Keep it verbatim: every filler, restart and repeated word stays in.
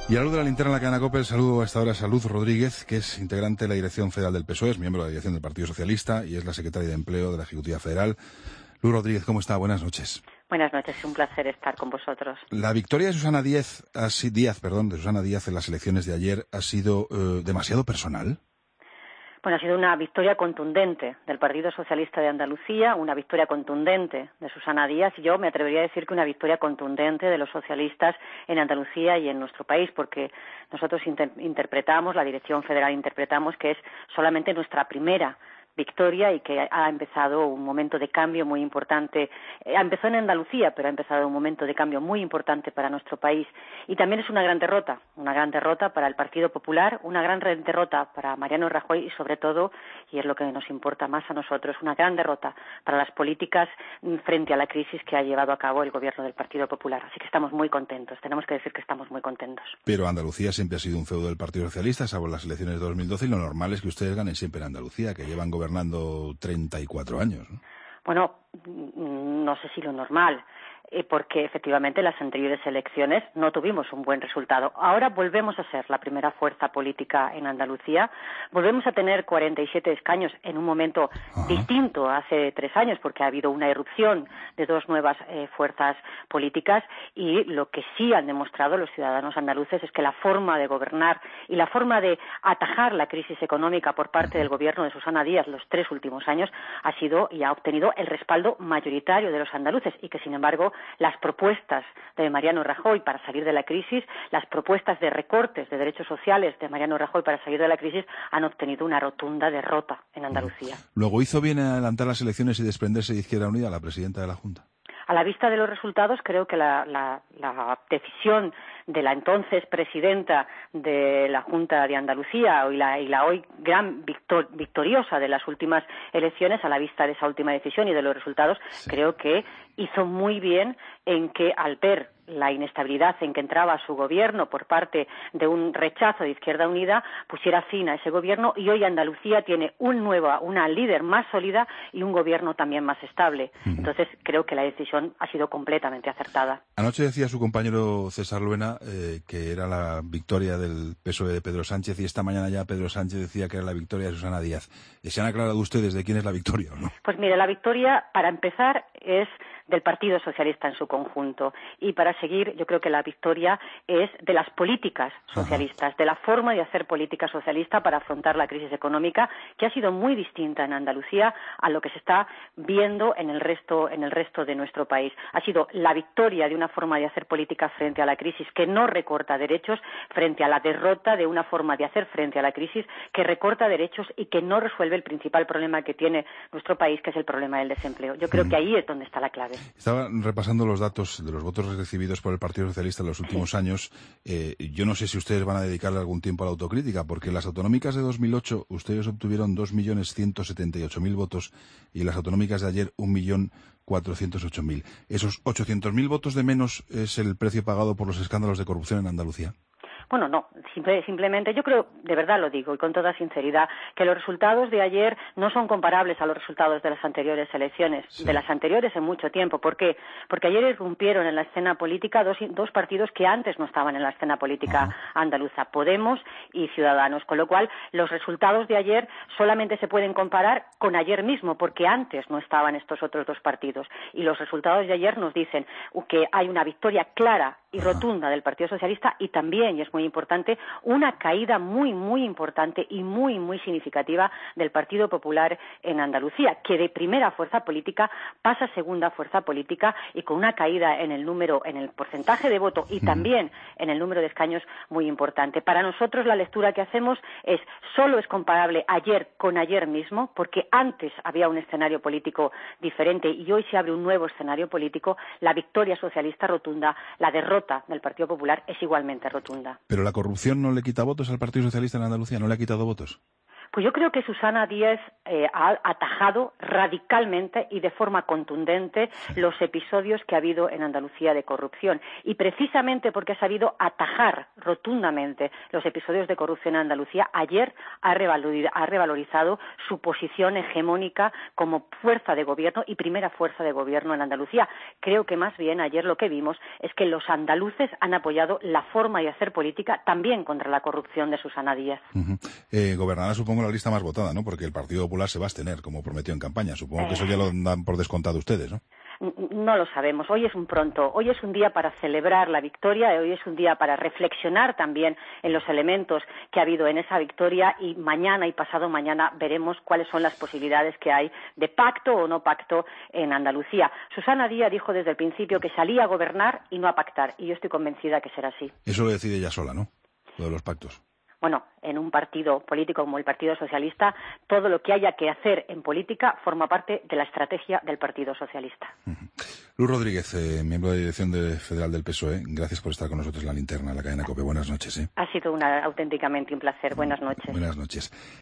Y a la luz de la linterna en la cadena COPE, saludo a esta hora a Salud Rodríguez, que es integrante de la dirección federal del P S O E, es miembro de la dirección del Partido Socialista y es la secretaria de Empleo de la Ejecutiva Federal. Luz Rodríguez, ¿cómo está? Buenas noches. Buenas noches, es un placer estar con vosotros. La victoria de Susana Díaz, así, Díaz, perdón, de Susana Díaz en las elecciones de ayer ha sido eh, demasiado personal. Bueno, ha sido una victoria contundente del Partido Socialista de Andalucía, una victoria contundente de Susana Díaz, y yo me atrevería a decir que una victoria contundente de los socialistas en Andalucía y en nuestro país, porque nosotros inter- interpretamos, la Dirección Federal interpretamos que es solamente nuestra primera victoria y que ha empezado un momento de cambio muy importante. Eh, empezó en Andalucía, pero ha empezado un momento de cambio muy importante para nuestro país. Y también es una gran derrota, una gran derrota para el Partido Popular, una gran derrota para Mariano Rajoy y, sobre todo, y es lo que nos importa más a nosotros, una gran derrota para las políticas frente a la crisis que ha llevado a cabo el gobierno del Partido Popular. Así que estamos muy contentos, tenemos que decir que estamos muy contentos. Pero Andalucía siempre ha sido un feudo del Partido Socialista, salvo las elecciones de dos mil doce, y lo normal es que ustedes ganen siempre en Andalucía, que llevan gobernando Gobernando treinta y cuatro años, ¿no? Bueno, no sé si lo normal, eh, porque efectivamente en las anteriores elecciones no tuvimos un buen resultado. Ahora volvemos a ser la primera fuerza política en Andalucía, volvemos a tener cuarenta y siete escaños en un momento Ajá. distinto a hace tres años, porque ha habido una irrupción de dos nuevas eh, fuerzas políticas, y lo que sí han demostrado los ciudadanos andaluces es que la forma de gobernar y la forma de atajar la crisis económica por parte del gobierno de Susana Díaz los tres últimos años ha sido y ha obtenido el respaldo mayoritario de los andaluces, y que sin embargo las propuestas de Mariano Rajoy para salir de la crisis, las propuestas de recortes de derechos sociales de Mariano Rajoy para salir de la crisis han obtenido una rotunda derrota en Andalucía. Luego, ¿hizo bien en adelantar las elecciones y desprenderse de Izquierda Unida, la presidenta de la Junta? A la vista de los resultados, creo que la, la, la decisión de la entonces presidenta de la Junta de Andalucía y la, y la hoy gran victor, victoriosa de las últimas elecciones, a la vista de esa última decisión y de los resultados, sí. creo que hizo muy bien en que, al ver la inestabilidad en que entraba su gobierno por parte de un rechazo de Izquierda Unida, pusiera fin a ese gobierno, y hoy Andalucía tiene un nueva, una líder más sólida y un gobierno también más estable. Uh-huh. Entonces creo que la decisión ha sido completamente acertada. Anoche decía su compañero César Luena eh, que era la victoria del P S O E de Pedro Sánchez, y esta mañana ya Pedro Sánchez decía que era la victoria de Susana Díaz. ¿Se han aclarado ustedes de quién es la victoria o no? Pues mire, la victoria, para empezar, es del Partido Socialista en su conjunto, y para seguir, yo creo que la victoria es de las políticas socialistas, Ajá. de la forma de hacer política socialista para afrontar la crisis económica, que ha sido muy distinta en Andalucía a lo que se está viendo en el resto en el resto de nuestro país. Ha sido la victoria de una forma de hacer política frente a la crisis que no recorta derechos, frente a la derrota de una forma de hacer frente a la crisis que recorta derechos y que no resuelve el principal problema que tiene nuestro país, que es el problema del desempleo. Yo creo mm. que ahí es donde está la clave. Estaba repasando los datos de los votos recibidos por el Partido Socialista en los últimos sí. años. Eh, yo no sé si ustedes van a dedicarle algún tiempo a la autocrítica, porque en las autonómicas de dos mil ocho ustedes obtuvieron dos millones ciento setenta y ocho mil votos y en las autonómicas de ayer un millón cuatrocientos ocho mil. ¿Esos ochocientos mil votos de menos es el precio pagado por los escándalos de corrupción en Andalucía? Bueno, no, simple, simplemente yo creo, de verdad lo digo y con toda sinceridad, que los resultados de ayer no son comparables a los resultados de las anteriores elecciones, sí. de las anteriores en mucho tiempo. ¿Por qué? Porque ayer irrumpieron en la escena política dos, dos partidos que antes no estaban en la escena política uh-huh. andaluza, Podemos y Ciudadanos, con lo cual los resultados de ayer solamente se pueden comparar con ayer mismo, porque antes no estaban estos otros dos partidos. Y los resultados de ayer nos dicen que hay una victoria clara y rotunda del Partido Socialista, y también, y es muy importante, una caída muy, muy importante y muy, muy significativa del Partido Popular en Andalucía, que de primera fuerza política pasa a segunda fuerza política, y con una caída en el número, en el porcentaje de voto y también en el número de escaños muy importante. Para nosotros la lectura que hacemos es, solo es comparable ayer con ayer mismo, porque antes había un escenario político diferente y hoy se abre un nuevo escenario político. La victoria socialista rotunda, la derrota del Partido Popular es igualmente rotunda. ¿Pero la corrupción no le quita votos al Partido Socialista en Andalucía? ¿No le ha quitado votos? Pues yo creo que Susana Díaz eh, ha atajado radicalmente y de forma contundente los episodios que ha habido en Andalucía de corrupción. Y precisamente porque ha sabido atajar rotundamente los episodios de corrupción en Andalucía, ayer ha revalorizado su posición hegemónica como fuerza de gobierno y primera fuerza de gobierno en Andalucía. Creo que más bien ayer lo que vimos es que los andaluces han apoyado la forma de hacer política también contra la corrupción de Susana Díaz. Uh-huh. eh, gobernará, supongo, la lista más votada, ¿no? Porque el Partido Popular se va a abstener, como prometió en campaña. Supongo que eso ya lo dan por descontado ustedes, ¿no? No lo sabemos. Hoy es un pronto. Hoy es un día para celebrar la victoria y hoy es un día para reflexionar también en los elementos que ha habido en esa victoria y mañana y pasado mañana veremos cuáles son las posibilidades que hay de pacto o no pacto en Andalucía. Susana Díaz dijo desde el principio que salía a gobernar y no a pactar y yo estoy convencida que será así. Eso lo decide ella sola, ¿no? Lo de los pactos. Bueno, en un partido político como el Partido Socialista, todo lo que haya que hacer en política forma parte de la estrategia del Partido Socialista. Uh-huh. Luz Rodríguez, eh, miembro de dirección de, federal del P S O E, gracias por estar con nosotros en la linterna, en la cadena COPE. Buenas noches. ¿eh? Ha sido una, auténticamente un placer. Buenas noches. Buenas noches.